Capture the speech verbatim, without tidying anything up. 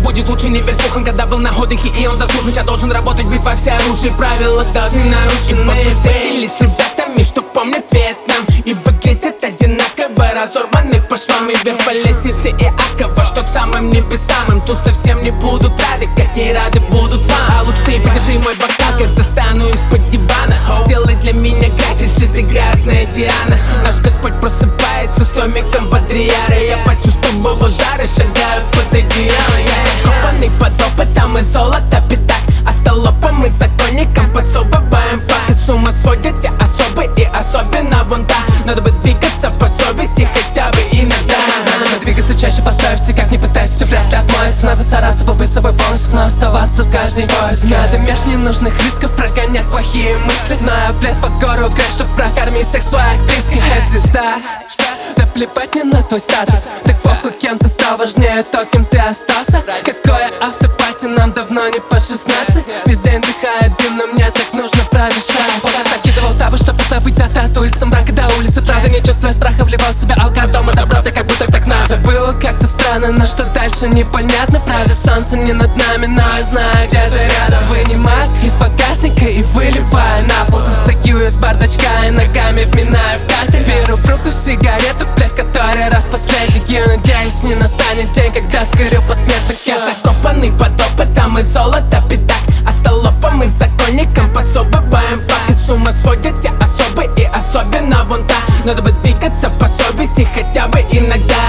будет лучше, не верь слухам. Когда был на отдыхе и он заслужен, я должен работать, быть во всеоружии. Правила должны нарушены. И встретились с ребятами, что помнят Вьетнам, и выглядят одинаково, разорваны по швам. И вверх по лестнице Иакова, что к самым небесам. Им тут совсем не будут рады, как не рады будут вам. А лучше ты подержи мой бокал, кажется, достану из-под дивана. Сделай для меня грязь, если ты грязная Диана. Наш Господь просыпается с томиком Бодриара. Я почувствовал жары, шагаю под одеяло. Я закопанный под опытом и золото пятак, а столопом и законникам подсовываем факт. И с ума сводят те особы, и особенно вон та. Надо бы двигаться по совести хотя бы иногда. Надо бы двигаться чаще по совести, как не пытайся, все вряд ли отмоется. Надо стараться побыть собой полностью, но оставаться тут каждый поиск. Надо меж ненужных рисков прогонять плохие мысли. Но я влез под гору в грязь, чтоб прокормить всех своих близких. Эй, звезда, да плевать мне на твой статус. Так похуй, кем ты стал, важнее то, кем ты остался. Какое автопати, нам давно не по шестнадцать. Весь день дыхает дым, но мне так нужно продышать. Пока закидывал табы, чтобы забыть от от улицы мрака до улицы. Правда, не чувствуя страха, вливал в себя алкоголь дома до правды, как будто так надо. Все было как-то странно, но что дальше непонятно. Правда, солнце не над нами, но я знаю, где ты рядом. Вынимаю из багажника и выливаю на пол. Достаю из бардачка и ногами вминаю в кафель. Беру в руку сигарету, блядь, который раз последний. Надеюсь, не настанет день, когда сгорю посмертно. Я закопанный под опытом и золото пятак, а столопом и законникам подсовываем факт. И с ума сводят те особы, и особенно вон та. Надо бы двигаться по совести хотя бы иногда.